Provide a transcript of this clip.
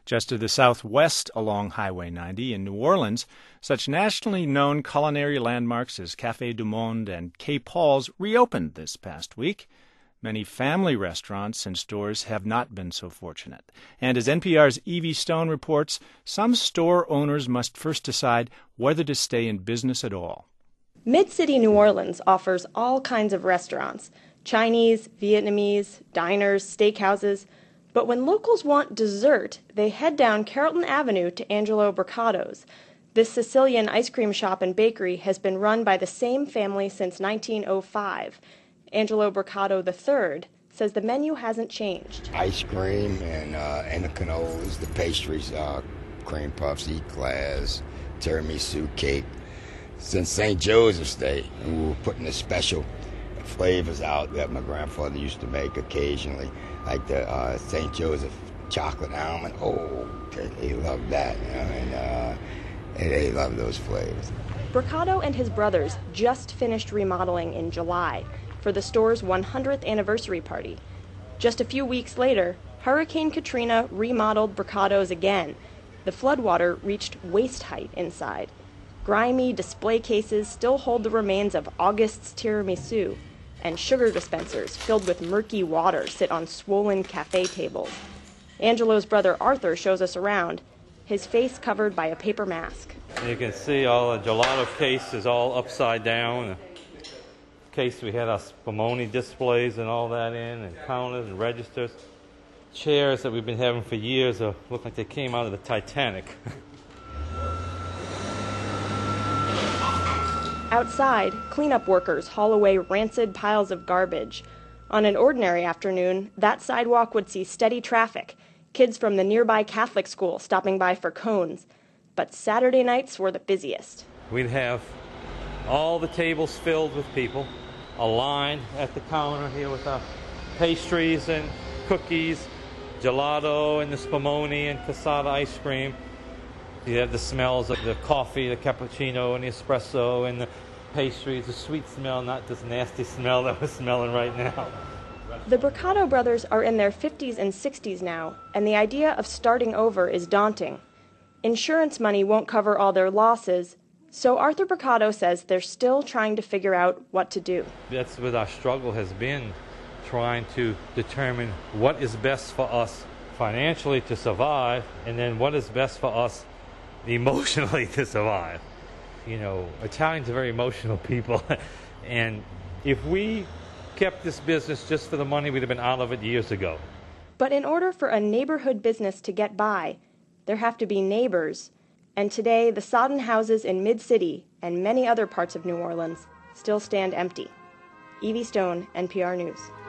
Just to the southwest along Highway 90 in New Orleans, such nationally known culinary landmarks as Café du Monde and K. Paul's reopened this past week. Many family restaurants and stores have not been so fortunate. And as NPR's Evie Stone reports, some store owners must first decide whether to stay in business at all. Mid-City New Orleans offers all kinds of restaurants: Chinese, Vietnamese, diners, steakhouses. But when locals want dessert, they head down Carrollton Avenue to Angelo Brocato's. This Sicilian ice cream shop and bakery has been run by the same family since 1905. Angelo Brocato III says the menu hasn't changed. Ice cream and the cannolis, the pastries, cream puffs, eclairs, tiramisu cake. Since St. Joseph's Day, and we were putting the special flavors out that my grandfather used to make occasionally, like the St. Joseph chocolate almond. Oh, they love that, and they love those flavors. Brocato and his brothers just finished remodeling in July for the store's 100th anniversary party. Just a few weeks later, Hurricane Katrina remodeled Brocato's again. The floodwater reached waist height inside. Grimy display cases still hold the remains of August's tiramisu, and sugar dispensers filled with murky water sit on swollen cafe tables. Angelo's brother Arthur shows us around, his face covered by a paper mask. You can see all the gelato case is all upside down. In case we had our spumoni displays and all that in, and counters and registers. Chairs that we've been having for years look like they came out of the Titanic. Outside, cleanup workers haul away rancid piles of garbage. On an ordinary afternoon, that sidewalk would see steady traffic, kids from the nearby Catholic school stopping by for cones. But Saturday nights were the busiest. We'd have all the tables filled with people, a line at the counter here with our pastries and cookies, gelato and the spumoni and cassata ice cream. You have the smells of the coffee, the cappuccino and the espresso and the pastries, the sweet smell, not this nasty smell that we're smelling right now. The Brocato brothers are in their 50s and 60s now, and the idea of starting over is daunting. Insurance money won't cover all their losses, so Arthur Brocato says they're still trying to figure out what to do. That's what our struggle has been, trying to determine what is best for us financially to survive, and then what is best for us emotionally to survive. You know, Italians are very emotional people, and if we kept this business just for the money, we'd have been out of it years ago. But in order for a neighborhood business to get by, there have to be neighbors. And today, the sodden houses in Mid-City and many other parts of New Orleans still stand empty. Evie Stone, NPR News.